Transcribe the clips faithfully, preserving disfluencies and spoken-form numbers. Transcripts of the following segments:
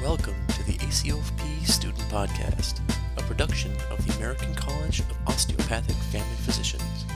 Welcome to the A C O F P Student Podcast, a production of the American College of Osteopathic Family Physicians.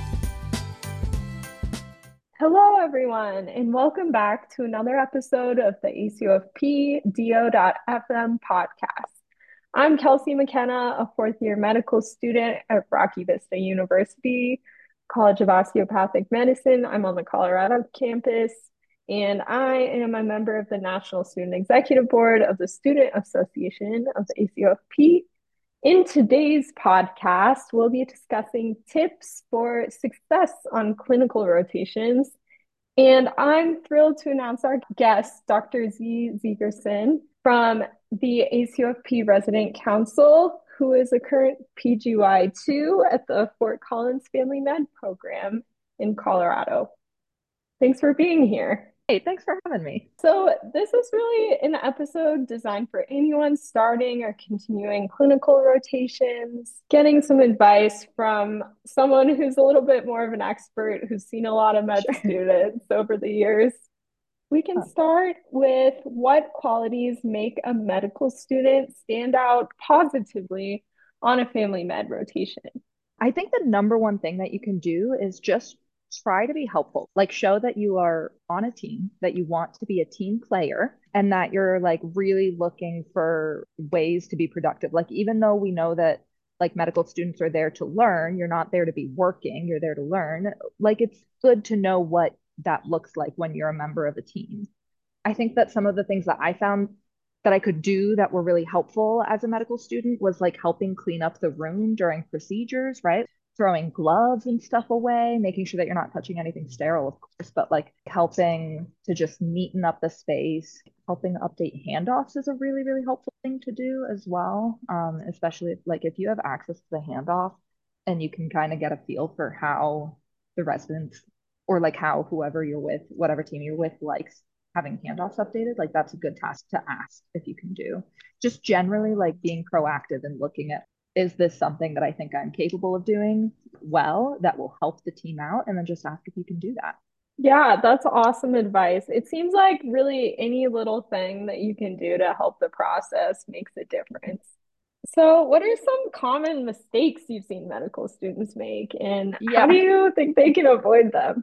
Hello, everyone, and welcome back to another episode of the A C O F P D O dot F M podcast. I'm Kelsey McKenna, a fourth year medical student at Rocky Vista University, College of Osteopathic Medicine. I'm on the Colorado campus, and I am a member of the National Student Executive Board of the Student Association of the A C O F P. In today's podcast, we'll be discussing tips for success on clinical rotations. And I'm thrilled to announce our guest, Doctor Z. Zegerson from the A C O F P Resident Council, who is a current P G Y two at the Fort Collins Family Med Program in Colorado. Thanks for being here. Hey, thanks for having me. So, this is really an episode designed for anyone starting or continuing clinical rotations, getting some advice from someone who's a little bit more of an expert who's seen a lot of med Sure. students over the years. We can Um, start with what qualities make a medical student stand out positively on a family med rotation. I think the number one thing that you can do is just try to be helpful. Like show that you are on a team, that you want to be a team player, and that you're like really looking for ways to be productive. Like even though we know that like medical students are there to learn, you're not there to be working, you're there to learn. Like it's good to know what that looks like when you're a member of a team. I think that some of the things that I found that I could do that were really helpful as a medical student was like helping clean up the room during procedures, right? Throwing gloves and stuff away, making sure that you're not touching anything sterile, of course, but like helping to just neaten up the space. Helping update handoffs is a really, really helpful thing to do as well. Um, especially if, like if you have access to the handoff and you can kind of get a feel for how the residents or like how whoever you're with, whatever team you're with, likes having handoffs updated, like that's a good task to ask if you can do. Just generally like being proactive and looking at, is this something that I think I'm capable of doing well that will help the team out? And then just ask if you can do that. Yeah, that's awesome advice. It seems like really any little thing that you can do to help the process makes a difference. So, what are some common mistakes you've seen medical students make, and how do Yeah, you think they can avoid them?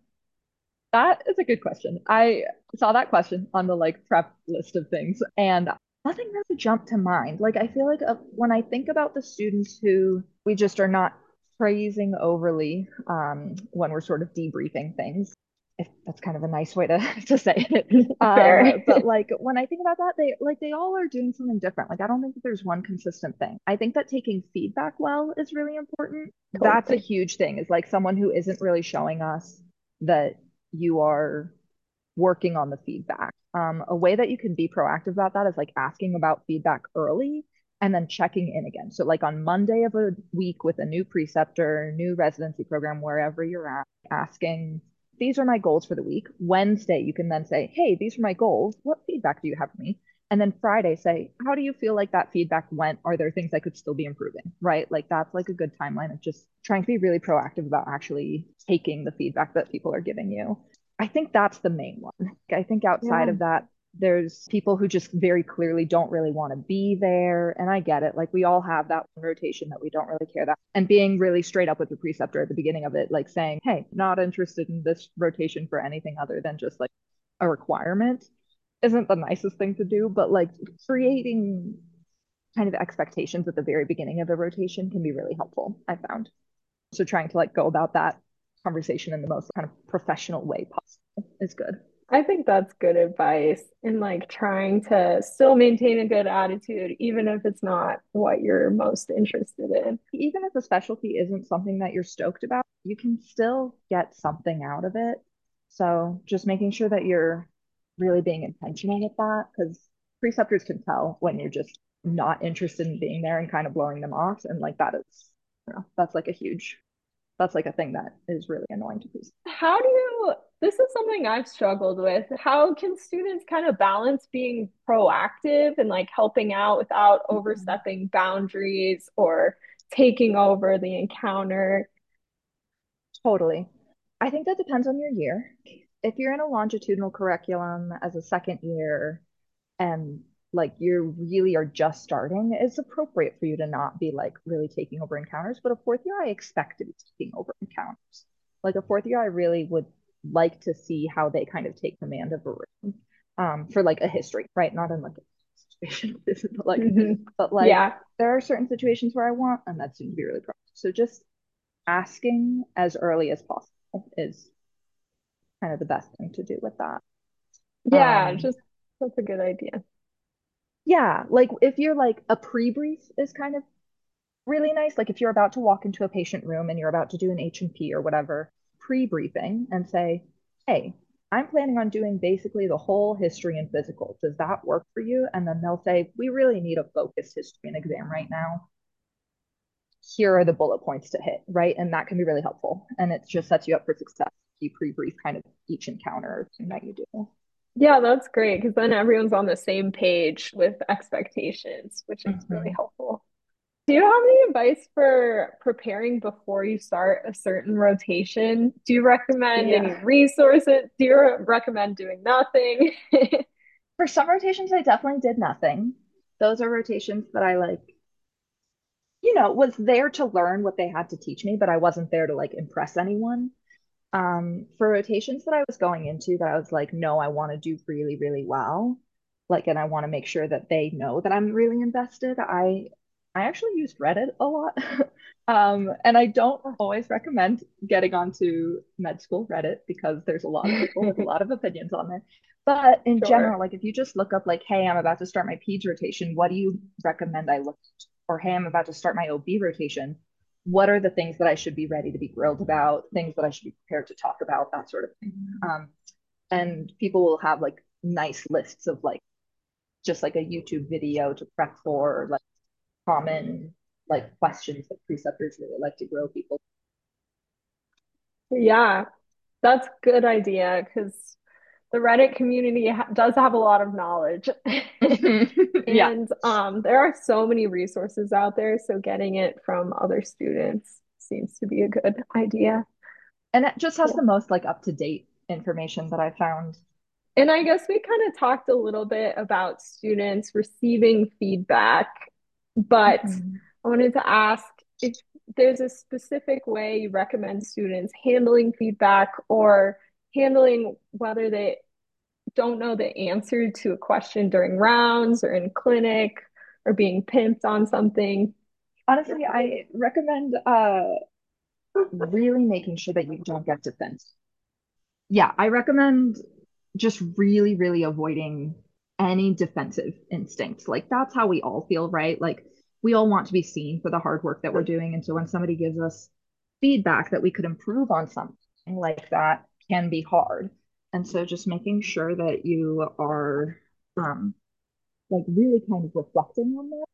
that is a good question. I saw that question on the like prep list of things, and nothing really jumped to mind. Like, I feel like uh, when I think about the students who we just are not praising overly um, when we're sort of debriefing things, if that's kind of a nice way to, to say it. Um, Fair. but like when I think about that, they like they all are doing something different. Like, I don't think that there's one consistent thing. I think that taking feedback well is really important. That's a Totally. huge thing, is like someone who isn't really showing us that you are working on the feedback. Um, a way that you can be proactive about that is like asking about feedback early and then checking in again. So, like on Monday of a week with a new preceptor, new residency program, wherever you're at, asking, these are my goals for the week. Wednesday, you can then say, hey, these are my goals. What feedback do you have for me? And then Friday, say, how do you feel like that feedback went? Are there things I could still be improving? Right? Like that's like a good timeline of just trying to be really proactive about actually taking the feedback that people are giving you. I think that's the main one. I think outside Yeah. of that, there's people who just very clearly don't really want to be there. And I get it. Like we all have that one rotation that we don't really care that. And being really straight up with the preceptor at the beginning of it, like saying, hey, not interested in this rotation for anything other than just like a requirement isn't the nicest thing to do. But like creating kind of expectations at the very beginning of the rotation can be really helpful, I found. So trying to like go about that conversation in the most kind of professional way possible is good. I think that's good advice in like trying to still maintain a good attitude, even if it's not what you're most interested in. Even if the specialty isn't something that you're stoked about, you can still get something out of it. So just making sure that you're really being intentional with that, because preceptors can tell when you're just not interested in being there and kind of blowing them off. And like that is, you know, that's like a huge, that's like a thing that is really annoying to preceptors. How do you, this is something I've struggled with. How can students kind of balance being proactive and like helping out without overstepping boundaries or taking over the encounter? Totally. I think that depends on your year. If you're in a longitudinal curriculum as a second year and like you really are just starting, it's appropriate for you to not be like really taking over encounters. But a fourth year, I expect to be taking over encounters. Like a fourth year, I really would like to see how they kind of take command of a room, um, for like a history, right? Not in like a situation, but like, Mhm. but like Yeah. there are certain situations where I want, and that seems to be really practical. So just asking as early as possible is kind of the best thing to do with that. Yeah, Um, just that's a good idea. yeah, like if you're like a pre-brief is kind of really nice. Like if you're about to walk into a patient room and you're about to do an H and P or whatever, pre-briefing and say, "Hey, I'm planning on doing basically the whole history and physical. Does that work for you?" And then they'll say, "We really need a focused history and exam right now. Here are the bullet points to hit," right? And that can be really helpful. And it just sets you up for success. You pre-brief kind of each encounter or thing that you do. Yeah, that's great because then everyone's on the same page with expectations, which is really Mhm. helpful. Do you have any advice for preparing before you start a certain rotation? Do you recommend any Yeah. resources? Do you recommend doing nothing? For some rotations, I definitely did nothing. Those are rotations that I like, you know, was there to learn what they had to teach me, but I wasn't there to like impress anyone. Um, for rotations that I was going into that I was like, no, I want to do really, really well. Like, and I want to make sure that they know that I'm really invested. I I actually used Reddit a lot. Um, and I don't always recommend getting onto med school Reddit because there's a lot of people with a lot of opinions on there. But in Sure, general, like if you just look up like, hey, I'm about to start my peds rotation, what do you recommend I look at? Or hey, I'm about to start my O B rotation, what are the things that I should be ready to be grilled about, things that I should be prepared to talk about, that sort of thing. Um, and people will have like nice lists of like just like a YouTube video to prep for like common like questions that preceptors really like to grill people. yeah, that's a good idea because the Reddit community ha does have a lot of knowledge. Yeah. And um, there are so many resources out there, so getting it from other students seems to be a good idea. And it just has Cool. the most like up to date information that I found. And I guess we kind of talked a little bit about students receiving feedback, but Mhm. I wanted to ask if there's a specific way you recommend students handling feedback or handling whether they don't know the answer to a question during rounds or in clinic or being pimped on something. Honestly, I recommend uh really making sure that you don't get defensive. Yeah, I recommend just really, really avoiding any defensive instincts. Like that's how we all feel, right? Like we all want to be seen for the hard work that we're doing. And so when somebody gives us feedback that we could improve on something like that can be hard. And so just making sure that you are um like really kind of reflecting on that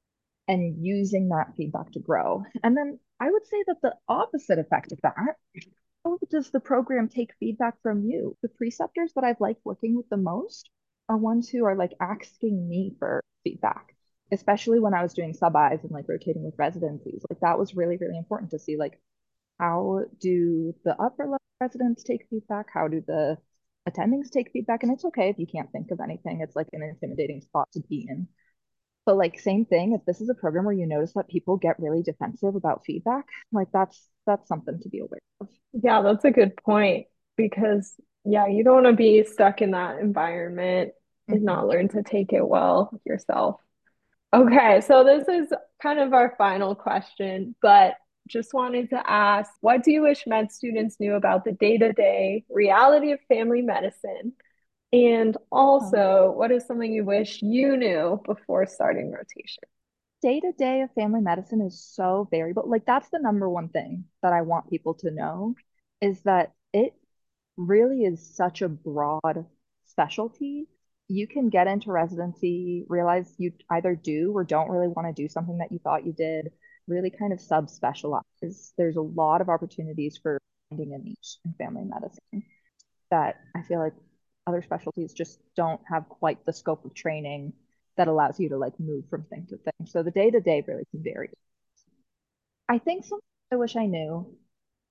and using that feedback to grow. And then I would say that the opposite effect of that, how does the program take feedback from you? The preceptors that I've liked working with the most are ones who are like asking me for feedback, especially when I was doing sub-Is and like rotating with residencies. Like that was really, really important to see like how do the upper level residents take feedback? How do the attendings take feedback? And it's okay if you can't think of anything. It's like an intimidating spot to be in. But like same thing, if this is a program where you notice that people get really defensive about feedback, like that's that's something to be aware of. Yeah, that's a good point because, yeah, you don't want to be stuck in that environment and Mhm. not learn to take it well yourself. Okay, so this is kind of our final question, but just wanted to ask, what do you wish med students knew about the day-to-day reality of family medicine? And Um, also, what is something you wish you knew before starting rotation? Day to day of family medicine is so variable. Like that's the number one thing that I want people to know is that it really is such a broad specialty. You can get into residency, realize you either do or don't really want to do something that you thought you did, really kind of subspecialize. There's a lot of opportunities for finding a niche in family medicine that I feel like other specialties just don't have quite the scope of training that allows you to like move from thing to thing. So the day to day really can vary. I think something I wish I knew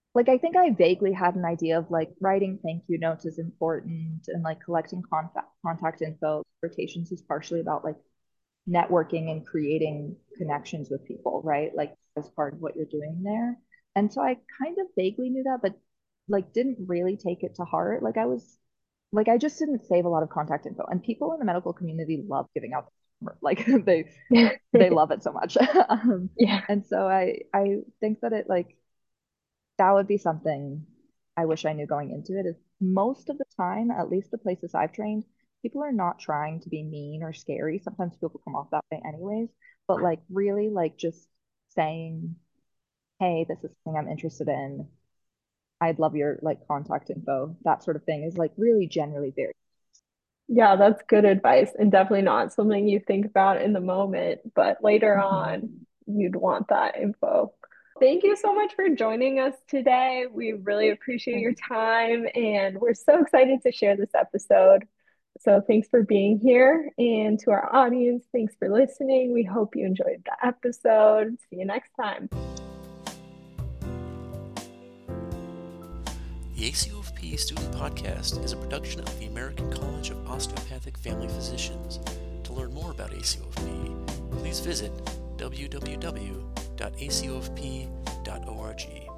like I think I vaguely had an idea of like writing thank you notes is important and like collecting contact contact info. Rotations is partially about like networking and creating connections with people, right? Like as part of what you're doing there. And so I kind of vaguely knew that, but like didn't really take it to heart. Like I was like I just didn't save a lot of contact info. And people in the medical community love giving out like they they love it so much. um, Yeah. and so I I think that it like that would be something I wish I knew going into it is most of the time, at least the places I've trained, people are not trying to be mean or scary. Sometimes people come off that way anyways, but like really like just saying, hey, this is something I'm interested in. I'd love your like contact info. That sort of thing is like really generally very. Yeah, that's good advice and definitely not something you think about in the moment, but later on, Mhm. you'd want that info. Thank you so much for joining us today. We really appreciate your time and we're so excited to share this episode. So, thanks for being here. And to our audience, thanks for listening. We hope you enjoyed the episode. See you next time. The A C O F P Student Podcast is a production of the American College of Osteopathic Family Physicians. To learn more about A C O F P, please visit w w w dot a c o f p dot org.